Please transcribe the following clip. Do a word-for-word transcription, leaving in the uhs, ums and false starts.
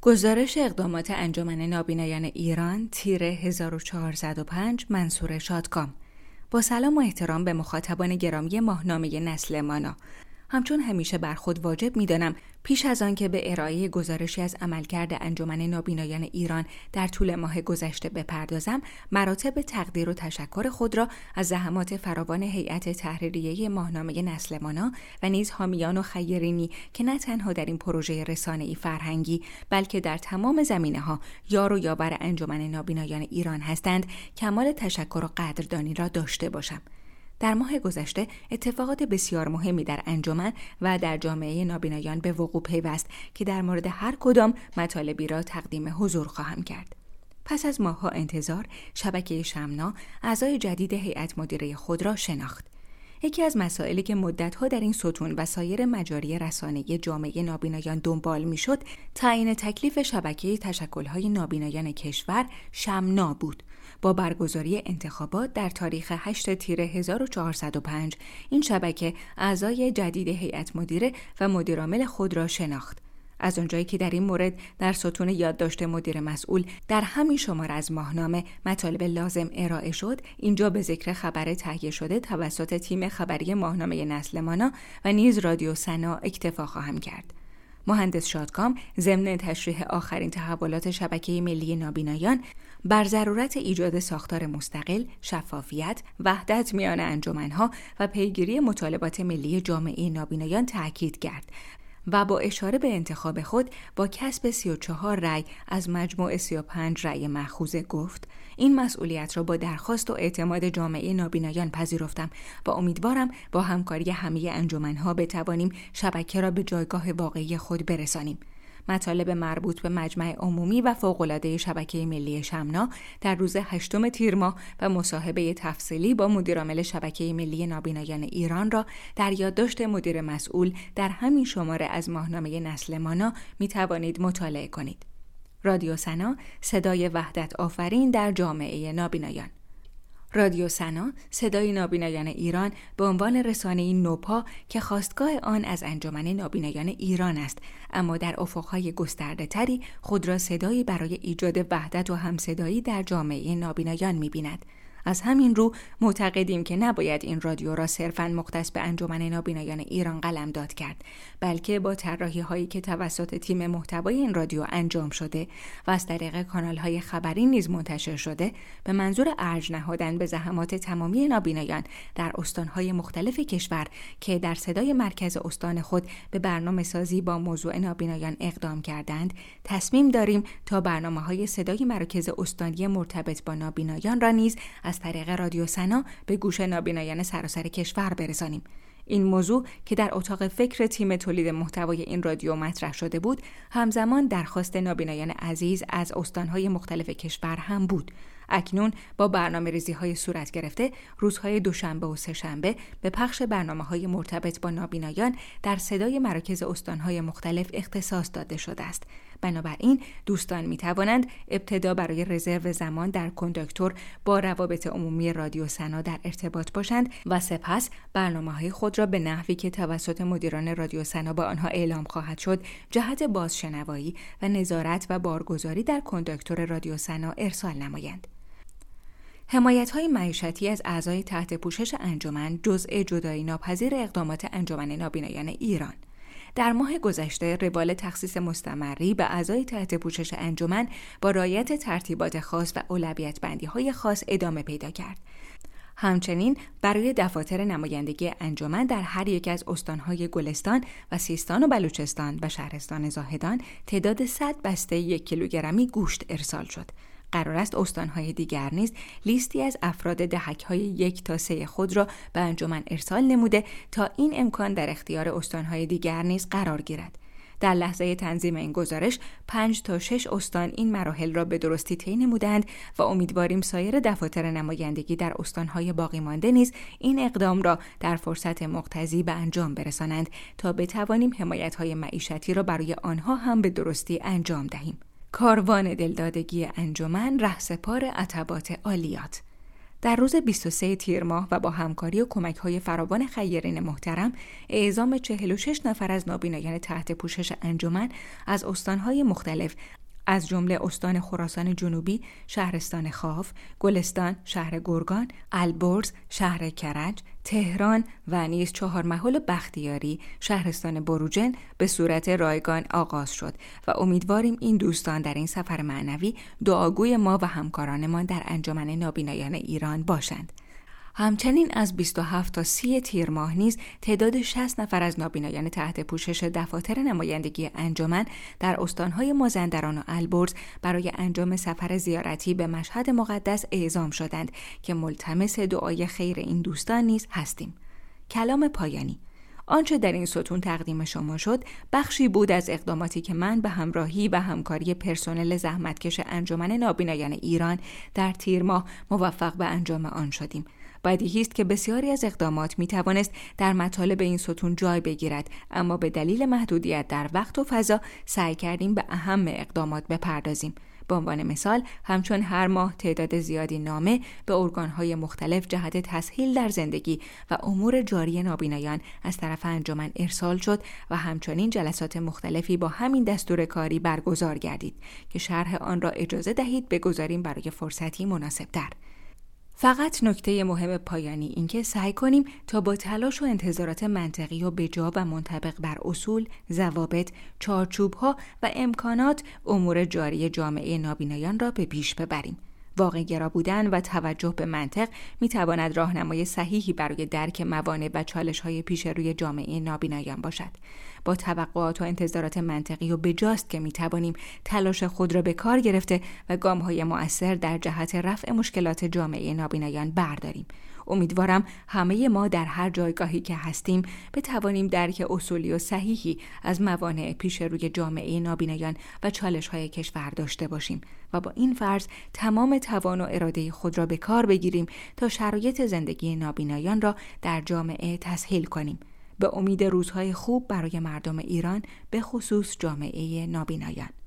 گزارش اقدامات انجمن نابینایان ایران تیر هزار و چهارصد و پنج منصور شادکام. با سلام و احترام به مخاطبان گرامی ماهنامه نسل مانا. همچون همیشه بر خود واجب می‌دانم پیش از آن که به ارائه گزارشی از عملکرد انجمن نابینایان ایران در طول ماه گذشته بپردازم، مراتب تقدیر و تشکر خود را از زحمات فراوان هیئت تحریریه ماهنامه نسل مانا و نیز حامیان و خیرینی که نه تنها در این پروژه رسانه‌ای فرهنگی بلکه در تمام زمینه‌ها یار و یاور انجمن نابینایان ایران هستند، کمال تشکر و قدردانی را داشته باشم. در ماه گذشته اتفاقات بسیار مهمی در انجمن و در جامعه نابینایان به وقوع پیوست که در مورد هر کدام مطالبی را تقدیم حضور خواهم کرد. پس از ماه‌ها انتظار، شبکه شمنا اعضای جدید هیئت مدیره خود را شناخت. یکی از مسائلی که مدت‌ها در این ستون و سایر مجاری رسانه‌ای جامعه نابینایان دنبال می‌شد، تعیین تکلیف شبکه تشکل‌های نابینایان کشور شمنا بود. با برگزاری انتخابات در تاریخ هشتم تیر هزار و چهارصد و پنج این شبکه اعضای جدید هیئت مدیره و مدیرعامل خود را شناخت. از آنجایی که در این مورد در ستون یادداشت مدیر مسئول در همین شماره از ماهنامه مطالب لازم ارائه شد، اینجا به ذکر خبر تهیه شده توسط تیم خبری ماهنامه نسل مانا و نیز رادیو سنا اکتفا خواهم کرد. مهندس شادکام ضمن تشریح آخرین تحولات شبکه ملی نابینایان بر ضرورت ایجاد ساختار مستقل، شفافیت، وحدت میان انجمن‌ها و پیگیری مطالبات ملی جامعه نابینایان تاکید کرد و با اشاره به انتخاب خود با کسب سی و چهار رأی از مجموع سی و پنج رأی مأخوذه گفت: این مسئولیت را با درخواست و اعتماد جامعه نابینایان پذیرفتم و امیدوارم با همکاری همه انجمن‌ها بتوانیم شبکه را به جایگاه واقعی خود برسانیم. مطالب مربوط به مجمع عمومی و فوق‌العاده شبکه ملی شمنا در روز هشتم تیر ماه و مصاحبه تفصیلی با مدیرعامل شبکه ملی نابینایان ایران را در یادداشت مدیر مسئول در همین شماره از ماهنامه نسل مانا می توانید مطالعه کنید. رادیو سنا، صدای وحدت آفرین در جامعه نابینایان. رادیو سنا، صدای نابینایان ایران به عنوان رسانه‌ای نوپا که خواستگاه آن از انجمن نابینایان ایران است، اما در افق‌های گسترده‌تری خود را صدایی برای ایجاد وحدت و همصدایی در جامعه نابینایان می‌بیند. از همین رو معتقدیم که نباید این رادیو را صرفاً مختص به انجمن نابینایان ایران قلمداد کرد، بلکه با طراحی‌هایی که توسط تیم محتوای این رادیو انجام شده و از طریق کانال‌های خبری نیز منتشر شده، به منظور ارج نهادن به زحمات تمامی نابینایان در استان‌های مختلف کشور که در صدای مرکز استان خود به برنامه‌سازی با موضوع نابینایان اقدام کردند، تصمیم داریم تا برنامه‌های صدای مراکز استانی مرتبط با نابینایان را نیز از طریق رادیو سنا به گوش نابینایان سراسر کشور برسانیم. این موضوع که در اتاق فکر تیم تولید محتوای این رادیو مطرح شده بود، همزمان درخواست نابینایان عزیز از استان‌های مختلف کشور هم بود. اکنون با برنامه‌ریزی‌های صورت گرفته، روزهای دوشنبه و سه‌شنبه به پخش برنامه‌های مرتبط با نابینایان در صدای مراکز استان‌های مختلف اختصاص داده شده است. بنابراین دوستان می‌توانند ابتدا برای رزرو زمان در کنداکتور با روابط عمومی رادیو سنا در ارتباط باشند و سپس برنامه‌های خود را به نحوی که توسط مدیران رادیو سنا با آنها اعلام خواهد شد، جهت بازشنوایی و نظارت و بارگذاری در کنداکتور رادیو سنا ارسال نمایند. حمایت‌های معیشتی از اعضای تحت پوشش انجمن جزء جدایی ناپذیر اقدامات انجمن نابینایان ایران. در ماه گذشته روال تخصیص مستمری به اعضای تحت پوشش انجمن با رعایت ترتیبات خاص و اولویت بندی‌های خاص ادامه پیدا کرد. همچنین برای دفاتر نمایندگی انجمن در هر یک از استان‌های گلستان و سیستان و بلوچستان و شهرستان زاهدان تعداد صد بسته یک کیلوگرمی گوشت ارسال شد. قرار است استان‌های دیگر نیز لیستی از افراد دهک‌های یک تا سه خود را به انجمن ارسال نموده تا این امکان در اختیار استان‌های دیگر نیز قرار گیرد. در لحظه تنظیم این گزارش، پنج تا شش استان این مراحل را به درستی طی نمودند و امیدواریم سایر دفاتر نمایندگی در استان‌های باقی مانده نیز این اقدام را در فرصت مقتضی به انجام برسانند تا بتوانیم حمایت‌های معیشتی را برای آنها هم به درستی انجام دهیم. کاروان دلدادگی انجمن رهسپار عتبات عالیات. در روز بیست و سوم تیر ماه و با همکاری و کمک‌های فراوان خیرین محترم، اعزام چهل و شش نفر از نابینایان تحت پوشش انجمن از استان‌های مختلف از جمله استان خراسان جنوبی، شهرستان خاف، گلستان، شهر گرگان، البرز، شهر کرج، تهران و نیز چهارمحال و بختیاری، شهرستان بروجن به صورت رایگان آغاز شد و امیدواریم این دوستان در این سفر معنوی دعاگوی ما و همکارانمان در انجمن نابینایان ایران باشند. همچنین از بیست و هفت تا سی تیر ماه نیز تعداد شصت نفر از نابینایان تحت پوشش دفاتر نمایندگی انجمن در استانهای مازندران و البرز برای انجام سفر زیارتی به مشهد مقدس اعزام شدند که ملتمس دعای خیر این دوستان نیز هستیم. کلام پایانی. آنچه در این ستون تقدیم شما شد بخشی بود از اقداماتی که من به همراهی و همکاری پرسنل زحمتکش انجمن نابینایان ایران در تیر ماه موفق به انجام آن شدیم. بدیهی است که بسیاری از اقدامات می توانست در مطالب این ستون جای بگیرد، اما به دلیل محدودیت در وقت و فضا سعی کردیم به اهم اقدامات بپردازیم. به عنوان مثال، همچون هر ماه تعداد زیادی نامه به ارگان‌های مختلف جهت تسهیل در زندگی و امور جاری نابینایان از طرف انجمن ارسال شد و همچنین جلسات مختلفی با همین دستور کاری برگزار گردید که شرح آن را اجازه دهید بگذاریم برای فرصتی مناسب‌تر. فقط نکته مهم پایانی این که سعی کنیم تا با تلاش و انتظارات منطقی و بجا و منطبق بر اصول، ضوابط، چارچوب‌ها و امکانات امور جاری جامعه نابینایان را به پیش ببریم. واقع‌گرا بودن و توجه به منطق می‌تواند راهنمای صحیحی برای درک موانع و چالش‌های پیش روی جامعه نابینایان باشد. با توقعات و انتظارات منطقی و بجاست که می‌توانیم تلاش خود را به کار گرفته و گام‌های مؤثر در جهت رفع مشکلات جامعه نابینایان برداریم. امیدوارم همه ما در هر جایگاهی که هستیم بتوانیم درک اصولی و صحیحی از موانع پیش روی جامعه نابینایان و چالش‌های کشور داشته باشیم و با این فرض تمام توان و اراده خود را به کار بگیریم تا شرایط زندگی نابینایان را در جامعه تسهیل کنیم. به امید روزهای خوب برای مردم ایران، به خصوص جامعه نابینایان.